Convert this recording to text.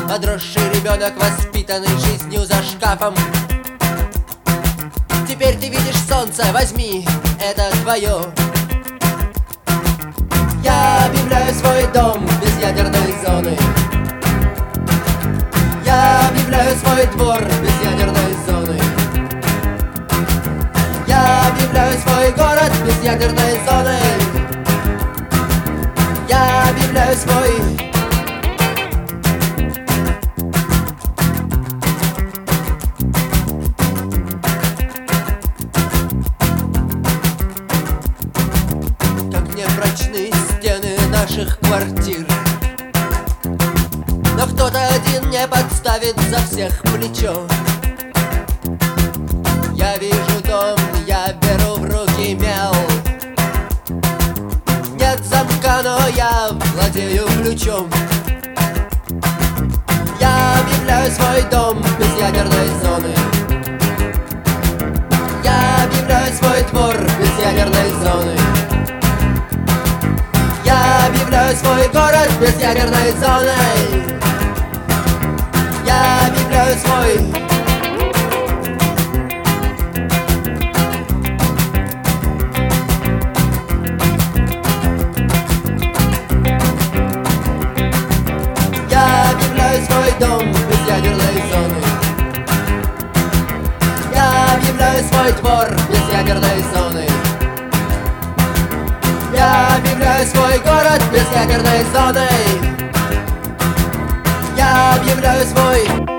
Подросший ребенок, воспитанный жизнью за шкафом. Теперь ты видишь солнце, возьми, это твое. Я объявляю свой дом без ядерной зоны. Я объявляю свой двор без ядерной зоны. Я объявляю свой город без ядерной зоны. Я объявляю свой... Прочные стены наших квартир, но кто-то один не подставит за всех плечо. Я вижу дом, я беру в руки мел. Нет замка, но я владею ключом. Я объявляю свой дом без ядерной зоны. Я объявляю свой двор без ядерной зоны. Я объявляю свой город без ядерной зоны. Я объявляю свой... Я объявляю свой дом без ядерной зоны. Я объявляю свой двор без ядерной зоны. Я объявляю свой город без ядерной зоны. Я объявляю свой...